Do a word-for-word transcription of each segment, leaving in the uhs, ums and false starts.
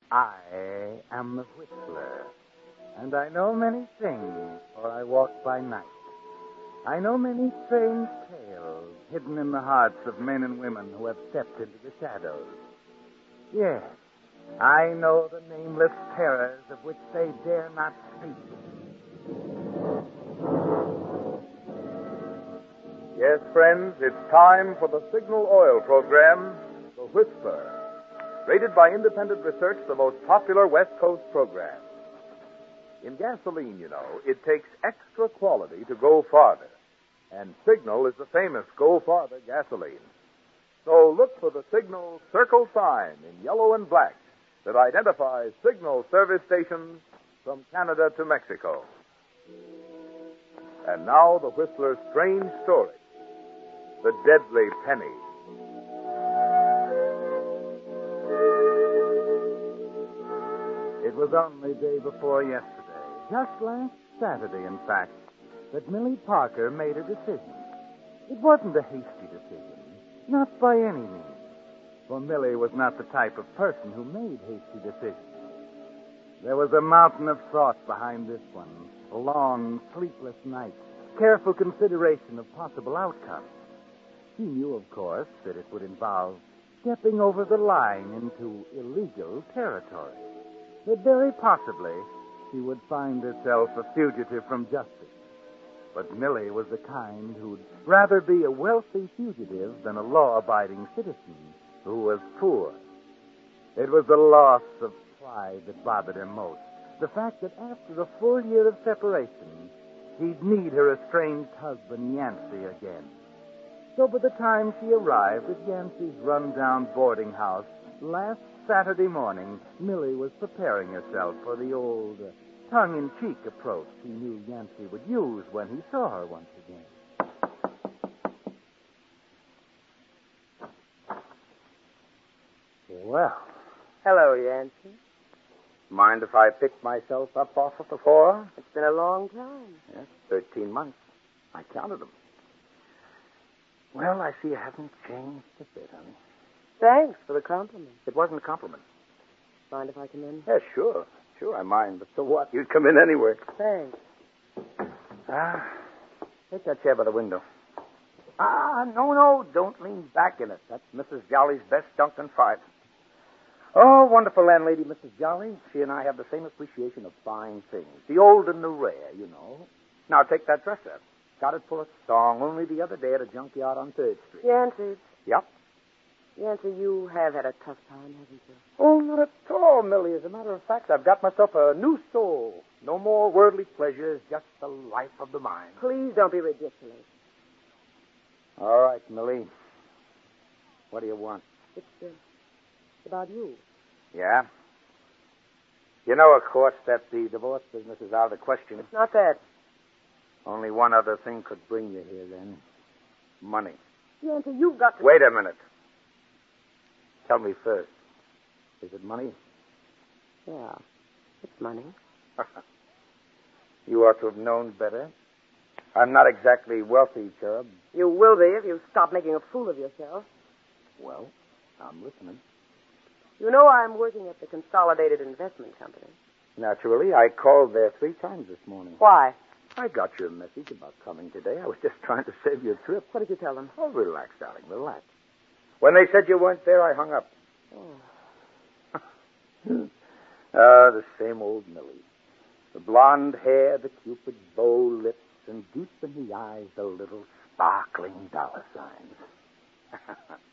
I am the Whistler, and I know many things, for I walk by night. I know many strange tales hidden in the hearts of men and women who have stepped into the shadows. Yes, I know the nameless terrors of which they dare not speak. Yes, friends, it's time for the Signal Oil program, The Whistler. Rated by independent research, the most popular West Coast program. In gasoline, you know, it takes extra quality to go farther. And Signal is the famous Go Farther gasoline. So look for the Signal circle sign in yellow and black that identifies Signal service stations from Canada to Mexico. And now the Whistler's strange story, The Deadly Penny. It was only day before yesterday, just last Saturday, in fact, that Millie Parker made a decision. It wasn't a hasty decision, not by any means, for Millie was not the type of person who made hasty decisions. There was a mountain of thought behind this one, long, sleepless nights, careful consideration of possible outcomes. She knew, of course, that it would involve stepping over the line into illegal territory. That very possibly she would find herself a fugitive from justice. But Millie was the kind who'd rather be a wealthy fugitive than a law-abiding citizen who was poor. It was the loss of pride that bothered her most. The fact that after a full year of separation, he'd need her estranged husband, Yancey, again. So by the time she arrived at Yancey's run-down boarding house last Saturday morning, Millie was preparing herself for the old uh, tongue-in-cheek approach he knew Yancey would use when he saw her once again. Well, Hello, Yancey. mind if I pick myself up off of the floor? It's been a long time. Yes, thirteen months. I counted them. Well, I see you haven't changed a bit, honey. Thanks for the compliment. It wasn't a compliment. Mind if I come in? Yeah, sure. Sure, I mind. But so what? You'd come in anyway. Thanks. Ah, take that chair by the window. Ah, no, no, don't lean back in it. That's Missus Jolly's best Duncan five. Oh, wonderful landlady, Missus Jolly. She and I have the same appreciation of fine things. The old and the rare, you know. Now, take that dresser. Got it for a song only the other day at a junkyard on third Street. Yancey. Yep. Yancey, you have had a tough time, haven't you? Oh, not at all, Millie. As a matter of fact, I've got myself a new soul. No more worldly pleasures, just the life of the mind. Please don't be ridiculous. All right, Millie. What do you want? It's uh, about you. Yeah? You know, of course, that the divorce business is out of the question. It's not that. Only one other thing could bring you here, then. Money. Yancey, you've got to... Wait a minute. Tell me first. Is it money? Yeah, it's money. You ought to have known better. I'm not exactly wealthy, Cherub. You will be if you stop making a fool of yourself. Well, I'm listening. You know I'm working at the Consolidated Investment Company. Naturally, I called there three times this morning. Why? I got your message about coming today. I was just trying to save you a trip. What did you tell them? Oh, relax, darling, relax. When they said you weren't there, I hung up. Oh. Ah, the same old Millie. The blonde hair, the cupid bow lips, and deep in the eyes, the little sparkling dollar signs.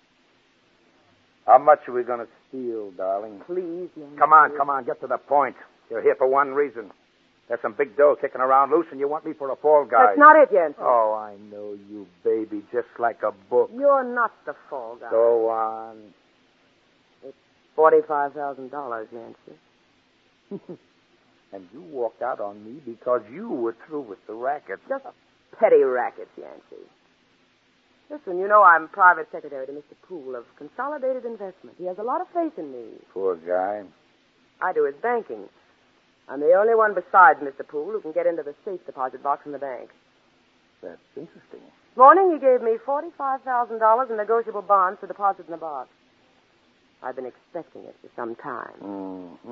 How much are we going to steal, darling? Please, Yancey. Come on, come on, get to the point. You're here for one reason. There's some big dough kicking around loose, and you want me for a fall guy. That's not it, Yancey. Oh, I know you, baby, just like a book. You're not the fall guy. Go on. It's forty-five thousand dollars, Yancey. And you walked out on me because you were through with the racket. Just petty rackets, Yancey. Listen, you know I'm private secretary to Mister Poole of Consolidated Investment. He has a lot of faith in me. Poor guy. I do his banking. I'm the only one besides Mister Poole who can get into the safe deposit box in the bank. That's interesting. This morning he gave me forty-five thousand dollars in negotiable bonds to deposit in the box. I've been expecting it for some time. Mm-hmm.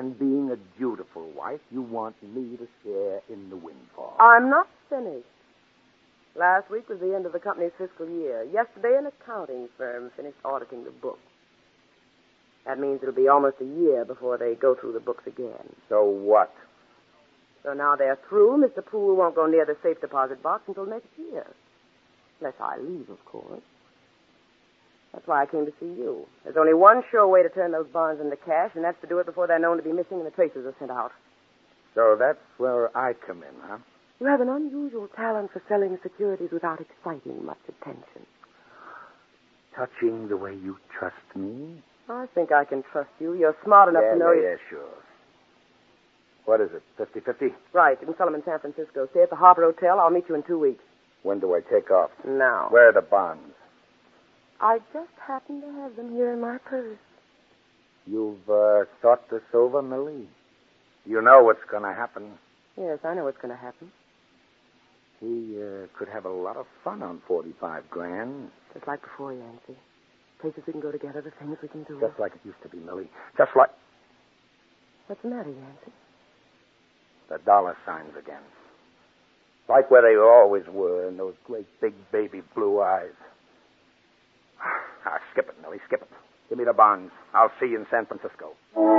And being a dutiful wife, you want me to share in the windfall. I'm not finished. Last week was the end of the company's fiscal year. Yesterday, an accounting firm finished auditing the books. That means it'll be almost a year before they go through the books again. So what? So now they're through. Mister Poole won't go near the safe deposit box until next year. Unless I leave, of course. That's why I came to see you. There's only one sure way to turn those bonds into cash, and that's to do it before they're known to be missing and the traces are sent out. So that's where I come in, huh? You have an unusual talent for selling securities without exciting much attention. Touching the way you trust me? I think I can trust you. You're smart enough yeah, to know... Yeah, you... yeah, sure. What is it, fifty-fifty? Right. You can sell them in San Francisco. Stay at the Harper Hotel. I'll meet you in two weeks. When do I take off? Now. Where are the bonds? I just happen to have them here in my purse. You've uh, thought this over, Millie? You know what's going to happen. Yes, I know what's going to happen. He uh, could have a lot of fun on forty-five grand. Just like before, Yancey. Places we can go together, the things we can do. Just like it used to be, Millie. Just like... What's the matter, Yancey? The dollar signs again. Like where they always were in those great big baby blue eyes. Ah, skip it, Millie, skip it. Give me the bonds. I'll see you in San Francisco.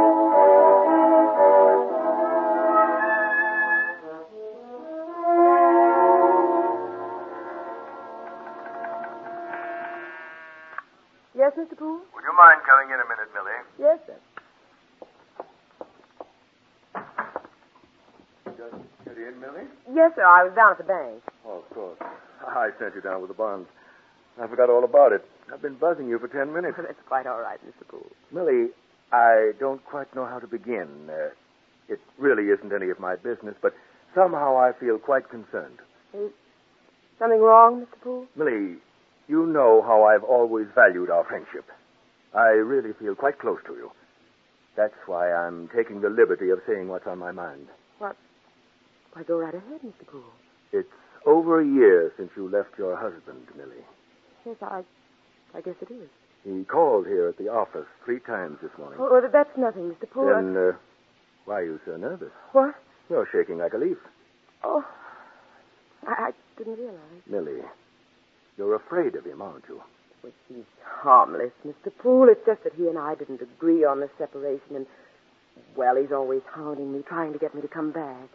Yes, Mister Poole? Would you mind coming in a minute, Millie? Yes, sir. Just get in, Millie? Yes, sir. I was down at the bank. Oh, of course. I sent you down with the bonds. I forgot all about it. I've been buzzing you for ten minutes. That's quite all right, Mister Poole. Millie, I don't quite know how to begin. Uh, it really isn't any of my business, but somehow I feel quite concerned. Is something wrong, Mister Poole? Millie, you know how I've always valued our friendship. I really feel quite close to you. That's why I'm taking the liberty of saying what's on my mind. What? Why, go right ahead, Mister Poole. It's over a year since you left your husband, Millie. Yes, I... I guess it is. He called here at the office three times this morning. Oh, well, that's nothing, Mister Poole. Then, uh, why are you so nervous? What? You're shaking like a leaf. Oh, I, I didn't realize. Millie, you're afraid of him, aren't you? Well, he's harmless, Mister Poole. It's just that he and I didn't agree on the separation, and, well, he's always hounding me, trying to get me to come back.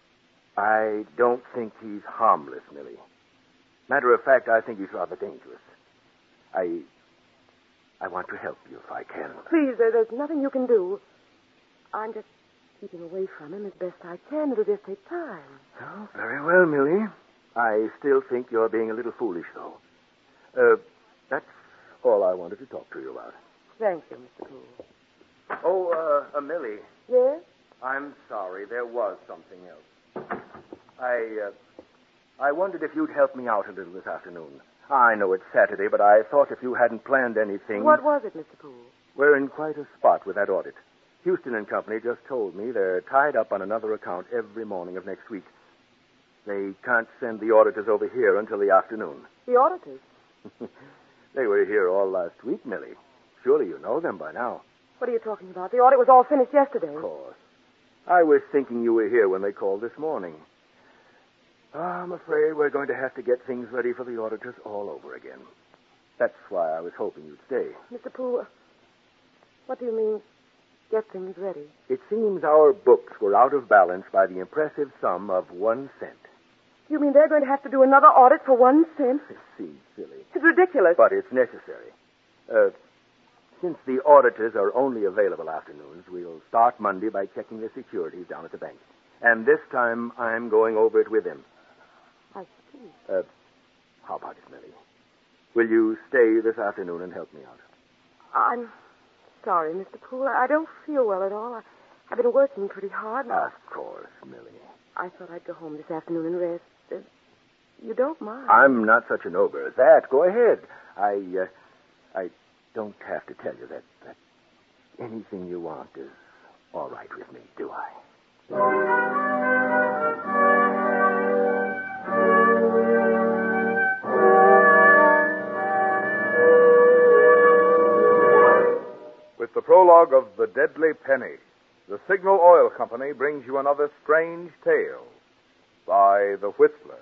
I don't think he's harmless, Millie. Matter of fact, I think he's rather dangerous. I... I want to help you if I can. Please, there, there's nothing you can do. I'm just keeping away from him as best I can. It'll just take time. Oh, very well, Millie. I still think you're being a little foolish, though. Uh, that's all I wanted to talk to you about. Thank you, Mister Poole. Oh, uh, uh Millie. Yes? I'm sorry. There was something else. I, uh, I wondered if you'd help me out a little this afternoon. I know it's Saturday, but I thought if you hadn't planned anything... What was it, Mister Poole? We're in quite a spot with that audit. Houston and Company just told me they're tied up on another account every morning of next week. They can't send the auditors over here until the afternoon. The auditors? They were here all last week, Millie. Surely you know them by now. What are you talking about? The audit was all finished yesterday. Of course. I was thinking you were here when they called this morning. Oh, I'm afraid we're going to have to get things ready for the auditors all over again. That's why I was hoping you'd stay. Mister Poole, what do you mean, get things ready? It seems our books were out of balance by the impressive sum of one cent. You mean they're going to have to do another audit for one cent? It seems silly. It's ridiculous. But it's necessary. Uh, since the auditors are only available afternoons, we'll start Monday by checking the securities down at the bank. And this time, I'm going over it with him. I see. Uh, how about it, Millie? Will you stay this afternoon and help me out? I'm sorry, Mister Poole. I don't feel well at all. I, I've been working pretty hard. Of course, Millie. I thought I'd go home this afternoon and rest. Uh, you don't mind? I'm not such an ogre as that. Go ahead. I, uh, I don't have to tell you that, that anything you want is all right with me, do I? With the prologue of The Deadly Penny, the Signal Oil Company brings you another strange tale by The Whistler.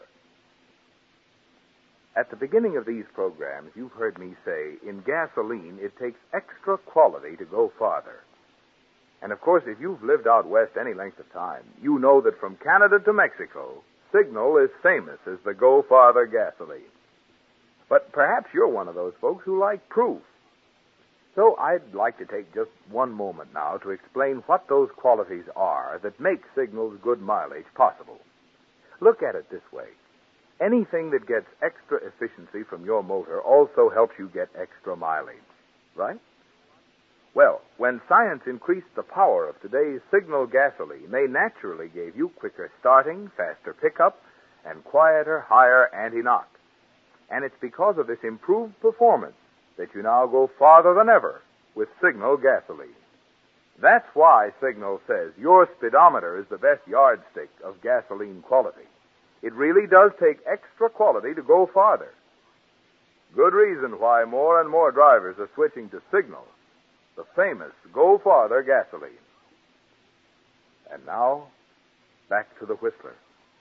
At the beginning of these programs, you've heard me say, in gasoline, it takes extra quality to go farther. And, of course, if you've lived out west any length of time, you know that from Canada to Mexico, Signal is famous as the Go Farther gasoline. But perhaps you're one of those folks who like proof. So I'd like to take just one moment now to explain what those qualities are that make Signal's good mileage possible. Look at it this way. Anything that gets extra efficiency from your motor also helps you get extra mileage, right? Well, when science increased the power of today's Signal gasoline, they naturally gave you quicker starting, faster pickup, and quieter, higher anti-knock. And it's because of this improved performance that you now go farther than ever with Signal gasoline. That's why Signal says your speedometer is the best yardstick of gasoline quality. It really does take extra quality to go farther. Good reason why more and more drivers are switching to Signal, the famous Go Farther gasoline. And now, back to the Whistler.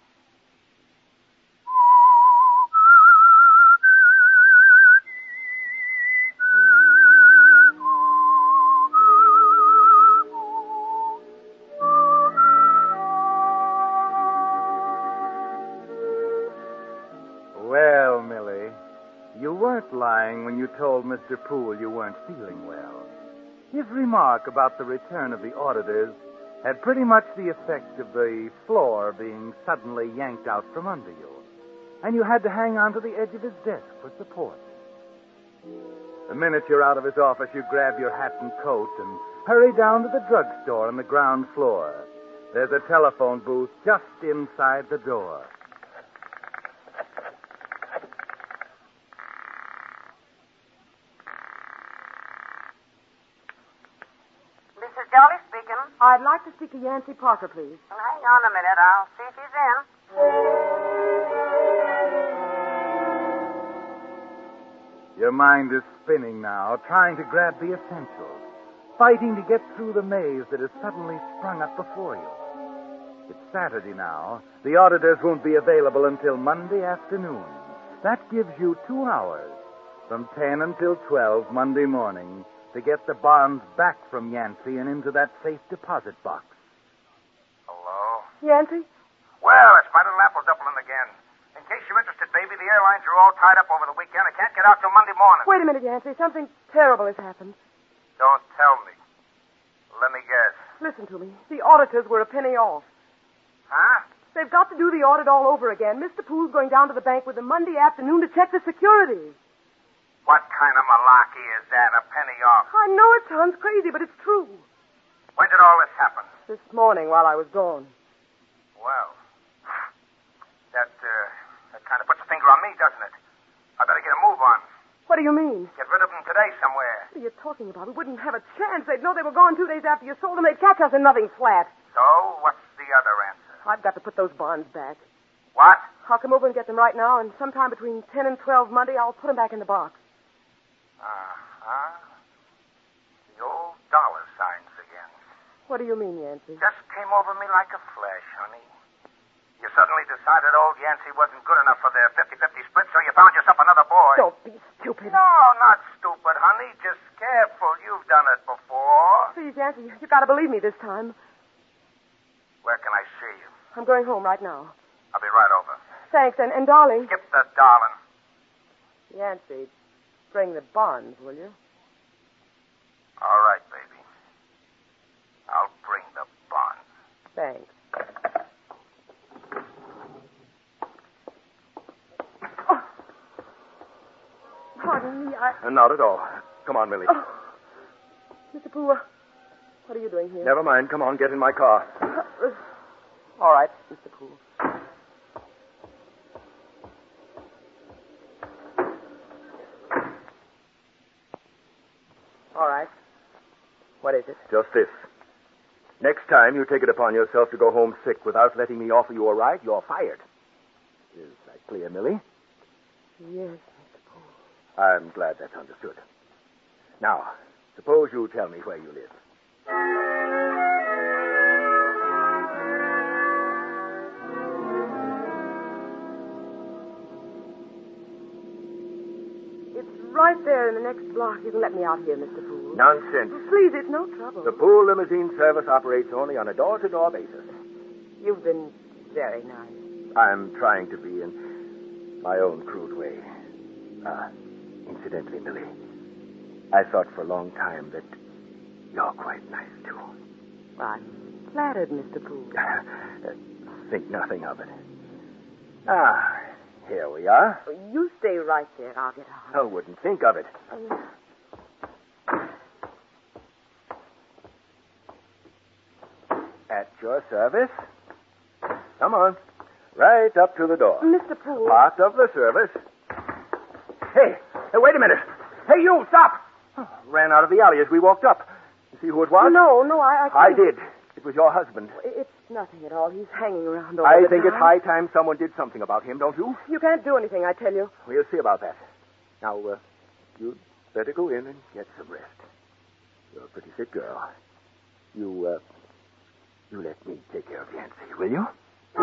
Well, Millie, you weren't lying when you told Mister Poole you weren't feeling well. His remark about the return of the auditors had pretty much the effect of the floor being suddenly yanked out from under you, and you had to hang on to the edge of his desk for support. The minute you're out of his office, you grab your hat and coat and hurry down to the drugstore on the ground floor. There's a telephone booth just inside the door. Jolly speaking. I'd like to speak to Yancey Parker, please. Well, hang on a minute. I'll see if he's in. Your mind is spinning now, trying to grab the essentials, fighting to get through the maze that has suddenly sprung up before you. It's Saturday now. The auditors won't be available until Monday afternoon. That gives you two hours, from ten until twelve Monday morning, to get the bonds back from Yancey and into that safe deposit box. Hello? Yancey? Well, it's my little apple doubling again. In case you're interested, baby, the airlines are all tied up over the weekend. I can't get out till Monday morning. Wait a minute, Yancey. Something terrible has happened. Don't tell me. Let me guess. Listen to me. The auditors were a penny off. Huh? They've got to do the audit all over again. Mister Poole's going down to the bank with them Monday afternoon to check the securities. What kind of malarkey is that? A penny off? I know it sounds crazy, but it's true. When did all this happen? This morning while I was gone. Well, that, uh, that kind of puts a finger on me, doesn't it? I better get a move on. What do you mean? Get rid of them today somewhere. What are you talking about? We wouldn't have a chance. They'd know they were gone two days after you sold them. They'd catch us in nothing flat. So, what's the other answer? I've got to put those bonds back. What? I'll come over and get them right now, and sometime between ten and twelve Monday, I'll put them back in the box. Uh-huh. The old dollar signs again. What do you mean, Yancey? Just came over me like a flash, honey. You suddenly decided old Yancey wasn't good enough for their fifty-fifty split, so you found yourself another boy. Don't be stupid. No, not stupid, honey. Just careful. You've done it before. Please, Yancey, you got to believe me this time. Where can I see you? I'm going home right now. I'll be right over. Thanks, and, and darling. Skip the darling. Yancey, bring the bonds, will you? All right, baby. I'll bring the bonds. Thanks. Oh. Pardon me, I... Uh, not at all. Come on, Millie. Oh. Mister Poole, what are you doing here? Never mind. Come on, get in my car. Uh, all right, Mister Poole. All right. What is it? Just this. Next time you take it upon yourself to go home sick without letting me offer you a ride, you're fired. Is that clear, Millie? Yes, Mister Poole. I'm glad that's understood. Now, suppose you tell me where you live. right there in the next block. You can let me out here, Mister Poole. Nonsense. Please, it's no trouble. The Poole Limousine service operates only on a door-to-door basis. You've been very nice. I'm trying to be in my own crude way. Ah, incidentally, Millie, I thought for a long time that you're quite nice, too. I'm flattered, Mister Poole. Think nothing of it. Ah, here we are. You stay right there. I'll get out. I wouldn't think of it. Um, At your service. Come on. Right up to the door. Mister Poole. Part of the service. Hey, hey, wait a minute. Hey, you, stop. Oh, ran out of the alley as we walked up. You see who it was? No, no, I... I, I can't- did. It was your husband. It's nothing at all. He's hanging around all I the think time. it's high time someone did something about him, don't you? You can't do anything, I tell you. We'll see about that. Now, uh, you'd better go in and get some rest. You're a pretty sick girl. You, uh, you let me take care of Yancy, will you?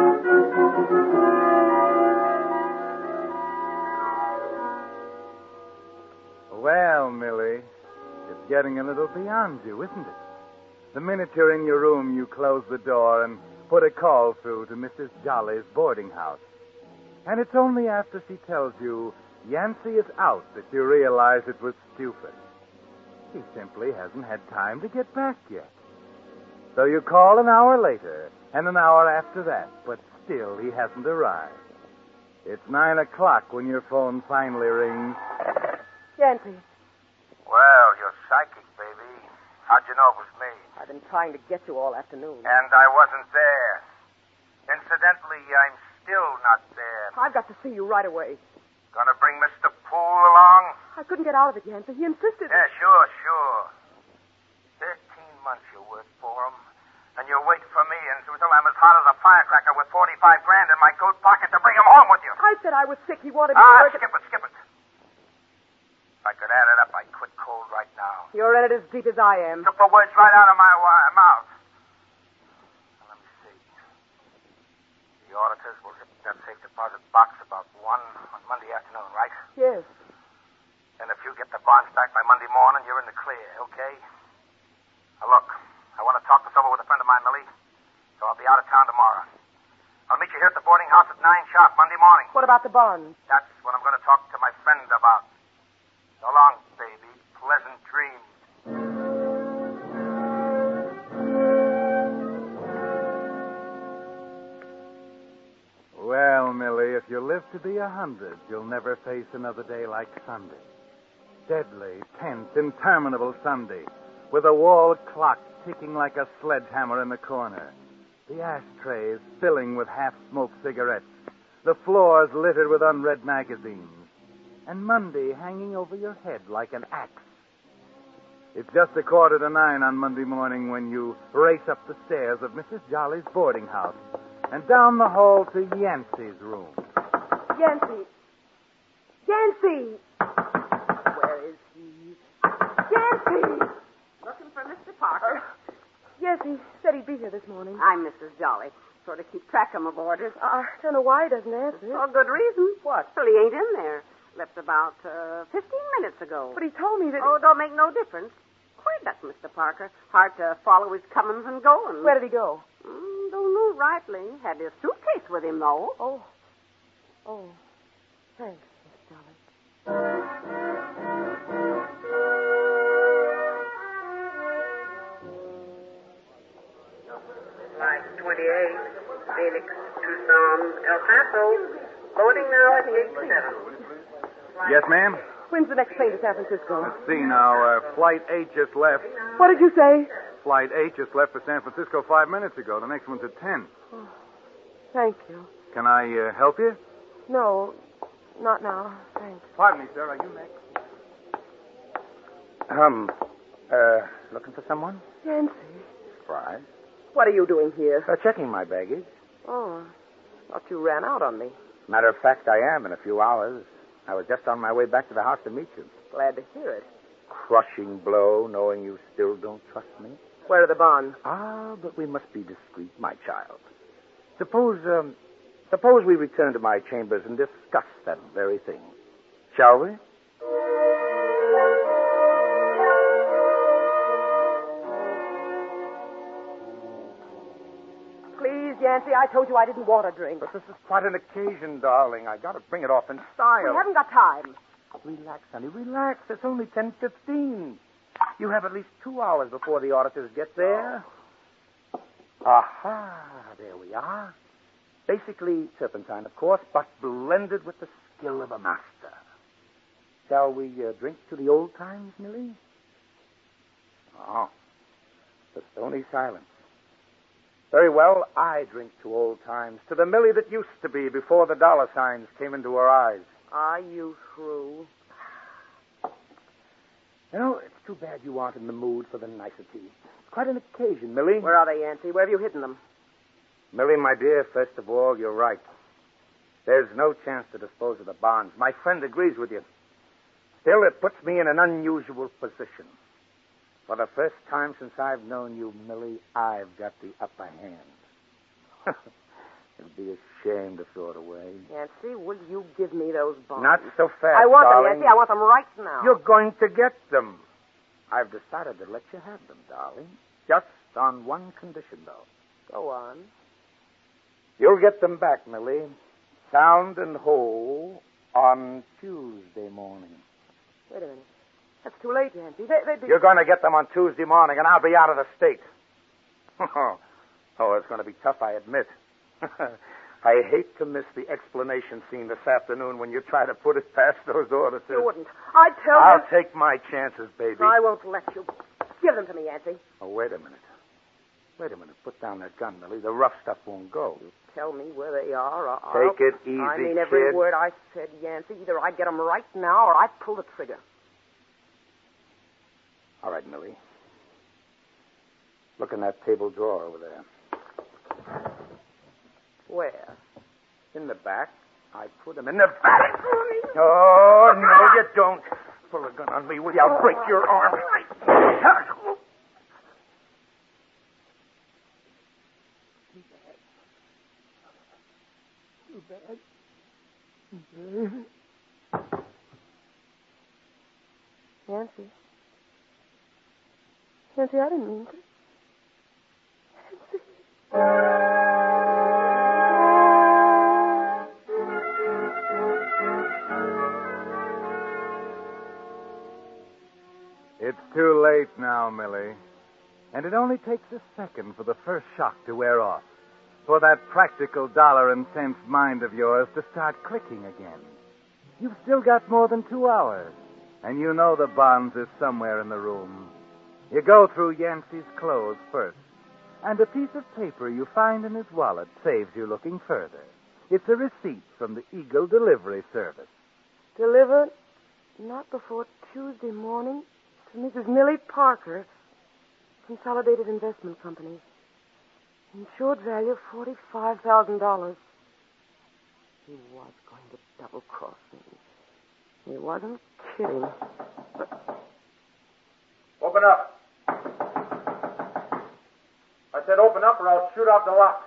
Well, Millie, it's getting a little beyond you, isn't it? The minute you're in your room, you close the door and put a call through to Missus Jolly's boarding house. And it's only after she tells you Yancy is out that you realize it was stupid. He simply hasn't had time to get back yet. So you call an hour later, and an hour after that, but still he hasn't arrived. It's nine o'clock when your phone finally rings. Yancy, Well, you're psychic, baby. How'd you know it was me? I've been trying to get you all afternoon. And I wasn't there. Incidentally, I'm still not there. I've got to see you right away. Gonna bring Mister Poole along? I couldn't get out of it, Yancy. He insisted. Yeah, sure, sure. Thirteen months you worked for him. And you wait for me until I'm as hot as a firecracker with forty-five grand in my coat pocket to bring him home with you. I said I was sick. He wanted me to Ah, work. skip it, skip it. If I could add it up, I'd quit cold right now. You're in it as deep as I am. Took the words right out of my wa- mouth. Now, let me see. The auditors will hit that safe deposit box about one on Monday afternoon, right? Yes. And if you get the bonds back by Monday morning, you're in the clear, okay? Now, look, I want to talk this over with a friend of mine, Millie, so I'll be out of town tomorrow. I'll meet you here at the boarding house at nine sharp Monday morning. What about the bonds? That's what I'm going to talk to my friend about. So long, baby. Pleasant dreams. Well, Millie, if you live to be a hundred, you'll never face another day like Sunday. Deadly, tense, interminable Sunday, with a wall clock ticking like a sledgehammer in the corner, the ashtrays filling with half-smoked cigarettes, the floors littered with unread magazines, and Monday hanging over your head like an axe. It's just a quarter to nine on Monday morning when you race up the stairs of Missus Jolly's boarding house and down the hall to Yancy's room. Yancy. Yancy! Where is he? Yancy! Looking for Mister Parker. Yes, he said he'd be here this morning. I'm Missus Jolly. Sort of keep track of my boarders. I don't know why he doesn't answer. For good reason. What? Well, he ain't in there. Left about uh, fifteen minutes ago. But he told me that... Oh, don't make no difference. Quite that, Mister Parker. Hard to follow his comings and goings. Where did he go? Mm, don't know rightly. Had his suitcase with him, though. Oh. Oh. Thanks, Miss Jolly. five twenty-eight, Phoenix, Tucson, El Paso. Loading now at eight seven. Yes, ma'am? When's the next train to San Francisco? Let's see now. Uh, Flight eight just left. What did you say? Flight eight just left for San Francisco five minutes ago. The next one's at ten. Oh, thank you. Can I uh, help you? No, not now. Thanks. Pardon me, sir. Are you next? Um, uh, looking for someone? Yancy. Surprise. What are you doing here? Uh, checking my baggage. Oh, thought you ran out on me. Matter of fact, I am in a few hours. I was just on my way back to the house to meet you. Glad to hear it. Crushing blow, knowing you still don't trust me. Where are the bonds? Ah, but we must be discreet, my child. Suppose, um, suppose we return to my chambers and discuss that very thing. Shall we? Yancey. I told you I didn't want a drink. But this is quite an occasion, darling. I got to bring it off in style. We haven't got time. Relax, honey, relax. It's only ten fifteen. You have at least two hours before the auditors get there. Aha, there we are. Basically turpentine, of course, but blended with the skill of a master. Shall we uh, drink to the old times, Millie? Oh, the stony silence. Very well, I drink to old times, to the Millie that used to be before the dollar signs came into her eyes. Are you through? You know, it's too bad you aren't in the mood for the niceties. It's quite an occasion, Millie. Where are they, Yancey? Where have you hidden them? Millie, my dear, first of all, you're right. There's no chance to dispose of the bonds. My friend agrees with you. Still, it puts me in an unusual position. For the first time since I've known you, Millie, I've got the upper hand. It'd be a shame to throw it away. Yancey, will you give me those bonds? Not so fast, I want darling. them, Yancey. I want them right now. You're going to get them. I've decided to let you have them, darling. Just on one condition, though. Go on. You'll get them back, Millie, sound and whole, on Tuesday morning. Wait a minute. That's too late, Yancey. They, they'd be... You're going to get them on Tuesday morning, and I'll be out of the state. Oh, it's going to be tough, I admit. I hate to miss the explanation scene this afternoon when you try to put it past those auditors. You wouldn't. I'd tell I'll them... take my chances, baby. I won't let you. Give them to me, Yancey. Oh, wait a minute. Wait a minute. Put down that gun, Millie. The rough stuff won't go. You tell me where they are, or Take I'll... it easy, I mean every kid. word I said, Yancey. Either I get them right now, or I pull the trigger. All right, Millie. Look in that table drawer over there. Where? In the back. I put them in the back. Oh, no, you don't. Pull a gun on me, will you? I'll break your arm. Too bad. Too bad. Yancey. Yancey, I didn't mean to. Yancey. It's too late now, Millie. And it only takes a second for the first shock to wear off. For that practical dollar and cents mind of yours to start clicking again. You've still got more than two hours. And you know the bonds is somewhere in the room. You go through Yancey's clothes first. And a piece of paper you find in his wallet saves you looking further. It's a receipt from the Eagle Delivery Service. Delivered not before Tuesday morning to Missus Millie Parker, Consolidated Investment Company. Insured value forty-five thousand dollars. He was going to double-cross me. He wasn't kidding. Open up. I said open up or I'll shoot out the lock.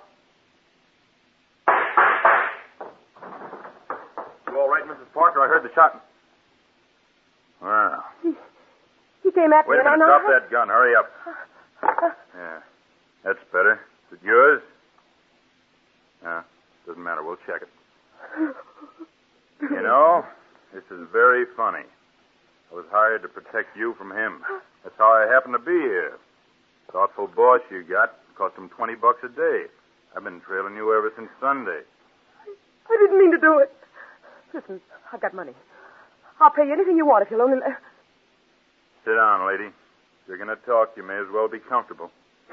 You all right, Missus Parker? I heard the shot. Well. He, he came at me Wait a and minute. I... Drop that gun. Hurry up. Yeah. That's better. Is it yours? No. Doesn't matter. We'll check it. You know, this is very funny. I was hired to protect you from him. That's how I happen to be here. Thoughtful boss you got. Cost him twenty bucks a day. I've been trailing you ever since Sunday. I didn't mean to do it. Listen, I've got money. I'll pay you anything you want if you'll only... let- Sit down, lady. If you're going to talk, you may as well be comfortable.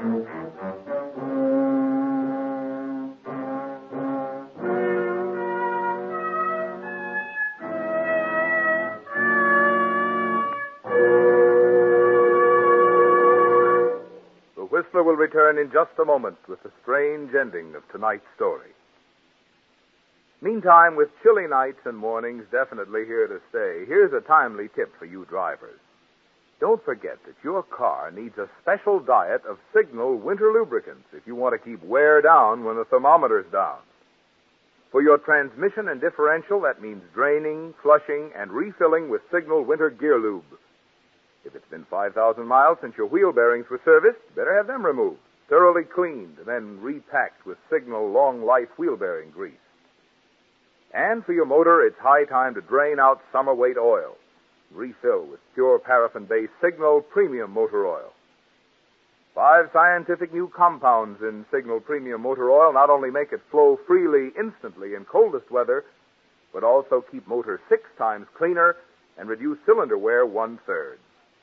The Whistler will return in just a moment with the strange ending of tonight's story. Meantime, with chilly nights and mornings definitely here to stay, here's a timely tip for you drivers. Don't forget that your car needs a special diet of Signal winter lubricants if you want to keep wear down when the thermometer's down. For your transmission and differential, that means draining, flushing, and refilling with Signal winter gear lube. If it's been five thousand miles since your wheel bearings were serviced, better have them removed. thoroughly cleaned and then repacked with Signal Long Life wheel bearing grease. And for your motor, it's high time to drain out summer weight oil. Refill with pure paraffin-based Signal Premium Motor Oil. Five scientific new compounds in Signal Premium Motor Oil not only make it flow freely instantly in coldest weather, but also keep motors six times cleaner and reduce cylinder wear one-third.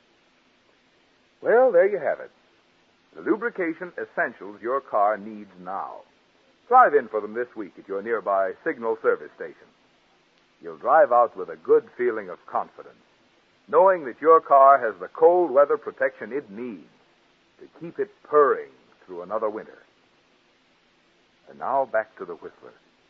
Well, there you have it. The lubrication essentials your car needs now. Drive in for them this week at your nearby Signal service station. You'll drive out with a good feeling of confidence, knowing that your car has the cold weather protection it needs to keep it purring through another winter. And now back to the Whistler.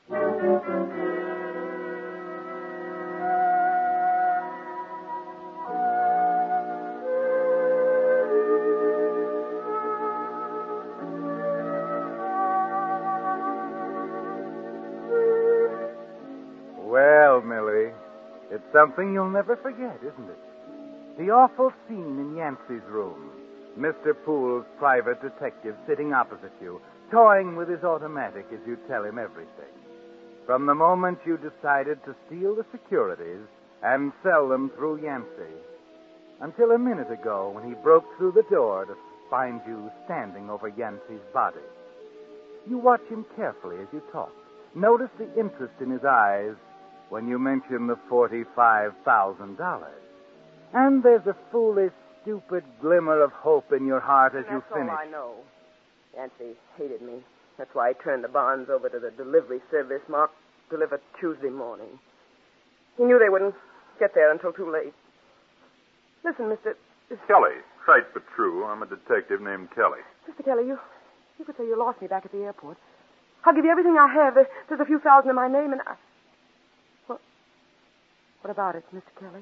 Well, Millie, it's something you'll never forget, isn't it? The awful scene in Yancey's room. Mister Poole's private detective sitting opposite you, toying with his automatic as you tell him everything. From the moment you decided to steal the securities and sell them through Yancey, until a minute ago when he broke through the door to find you standing over Yancey's body. You watch him carefully as you talk. Notice the interest in his eyes when you mention the forty-five thousand dollars. And there's a foolish, stupid glimmer of hope in your heart as you finish. That's all I know. Yancey hated me. That's why I turned the bonds over to the delivery service marked deliver Tuesday morning. He knew they wouldn't get there until too late. Listen, Mister Kelly. Trite but true. I'm a detective named Kelly. Mister Kelly, you you could say you lost me back at the airport. I'll give you everything I have. There, there's a few thousand in my name, and I... What, what about it, Mister Kelly?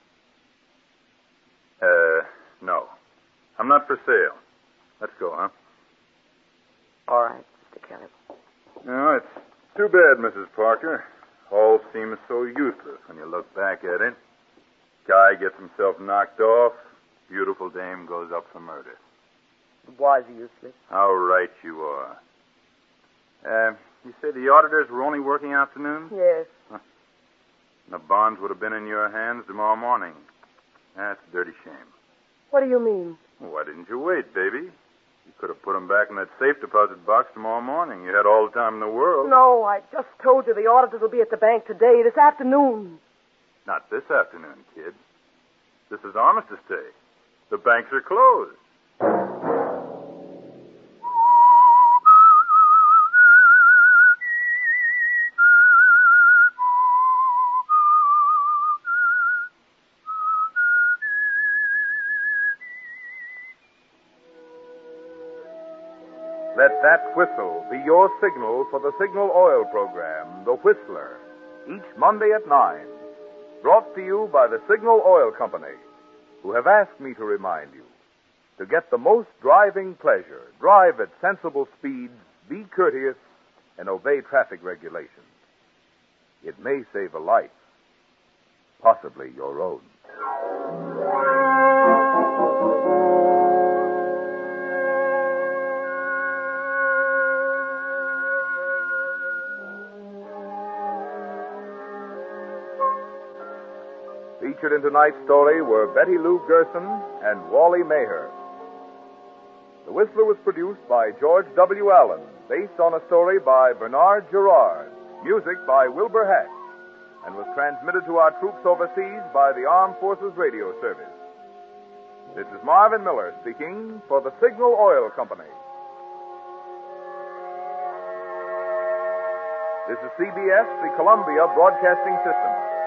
Uh, no. I'm not for sale. Let's go, huh? All right, Mister Kelly. No, it's too bad, Missus Parker. All seems so useless when you look back at it. Guy gets himself knocked off. Beautiful dame goes up for murder. It was useless. How right you are. Uh, you say the auditors were only working afternoons? Yes. Huh. The bonds would have been in your hands tomorrow morning. That's a dirty shame. What do you mean? Why didn't you wait, baby? You could have put them back in that safe deposit box tomorrow morning. You had all the time in the world. No, I just told you the auditors will be at the bank today, this afternoon. Not this afternoon, kid. This is Armistice Day. The banks are closed. Let that whistle be your signal for the Signal Oil program, The Whistler, each Monday at nine. Brought to you by the Signal Oil Company, who have asked me to remind you, to get the most driving pleasure, drive at sensible speeds, be courteous, and obey traffic regulations. It may save a life, possibly your own. Featured in tonight's story were Betty Lou Gerson and Wally Maher. The Whistler was produced by George W. Allen, based on a story by Bernard Gerard, music by Wilbur Hatch, and was transmitted to our troops overseas by the Armed Forces Radio Service. This is Marvin Miller speaking for the Signal Oil Company. This is C B S, the Columbia Broadcasting System.